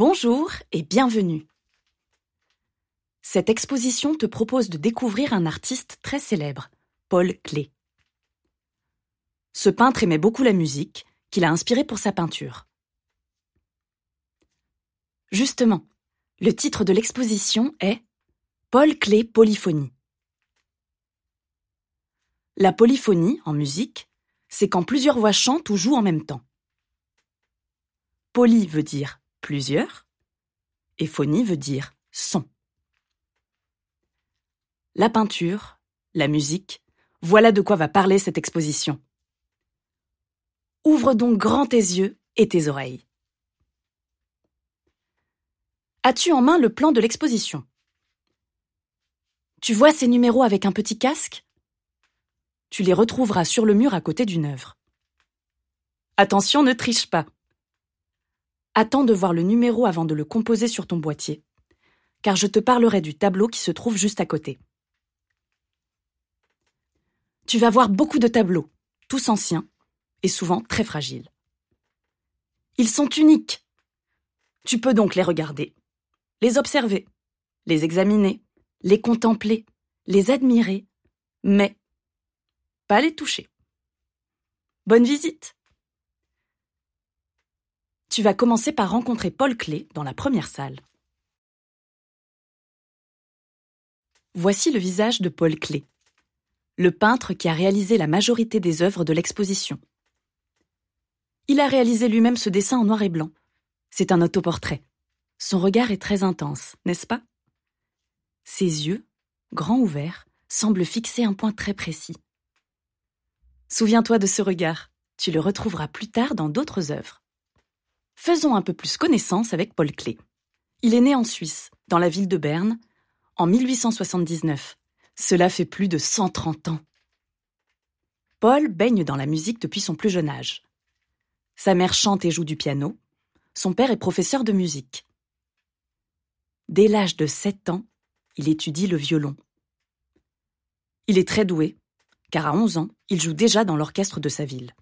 Bonjour et bienvenue. Cette exposition te propose de découvrir un artiste très célèbre, Paul Klee. Ce peintre aimait beaucoup la musique, qu'il a inspirée pour sa peinture. Justement, le titre de l'exposition est Paul Klee Polyphonie. La polyphonie, en musique, c'est quand plusieurs voix chantent ou jouent en même temps. Poly veut dire plusieurs, et phonie veut dire son. La peinture, la musique, voilà de quoi va parler cette exposition. Ouvre donc grand tes yeux et tes oreilles. As-tu en main le plan de l'exposition? Tu vois ces numéros avec un petit casque? Tu les retrouveras sur le mur à côté d'une œuvre. Attention, ne triche pas. Attends de voir le numéro avant de le composer sur ton boîtier, car je te parlerai du tableau qui se trouve juste à côté. Tu vas voir beaucoup de tableaux, tous anciens et souvent très fragiles. Ils sont uniques. Tu peux donc les regarder, les observer, les examiner, les contempler, les admirer, mais pas les toucher. Bonne visite! Tu vas commencer par rencontrer Paul Klee dans la première salle. Voici le visage de Paul Klee, le peintre qui a réalisé la majorité des œuvres de l'exposition. Il a réalisé lui-même ce dessin en noir et blanc. C'est un autoportrait. Son regard est très intense, n'est-ce pas? Ses yeux, grands ouverts, semblent fixer un point très précis. Souviens-toi de ce regard, tu le retrouveras plus tard dans d'autres œuvres. Faisons un peu plus connaissance avec Paul Klee. Il est né en Suisse, dans la ville de Berne, en 1879. Cela fait plus de 130 ans. Paul baigne dans la musique depuis son plus jeune âge. Sa mère chante et joue du piano. Son père est professeur de musique. Dès l'âge de 7 ans, il étudie le violon. Il est très doué, car à 11 ans, il joue déjà dans l'orchestre de sa ville.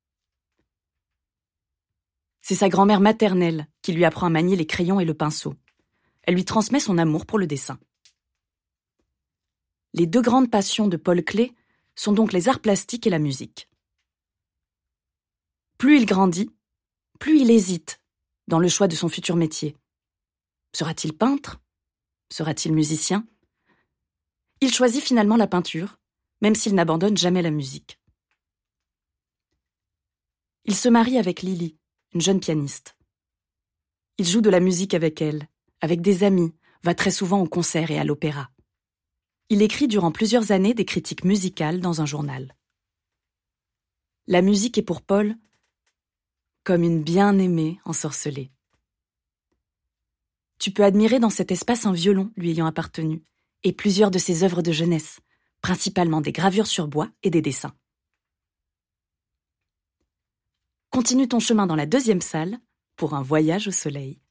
C'est sa grand-mère maternelle qui lui apprend à manier les crayons et le pinceau. Elle lui transmet son amour pour le dessin. Les deux grandes passions de Paul Klee sont donc les arts plastiques et la musique. Plus il grandit, plus il hésite dans le choix de son futur métier. Sera-t-il peintre? Sera-t-il musicien? Il choisit finalement la peinture, même s'il n'abandonne jamais la musique. Il se marie avec Lily, une jeune pianiste. Il joue de la musique avec elle, avec des amis, va très souvent au concert et à l'opéra. Il écrit durant plusieurs années des critiques musicales dans un journal. La musique est pour Paul comme une bien-aimée ensorcelée. Tu peux admirer dans cet espace un violon lui ayant appartenu et plusieurs de ses œuvres de jeunesse, principalement des gravures sur bois et des dessins. Continue ton chemin dans la deuxième salle pour un voyage au soleil.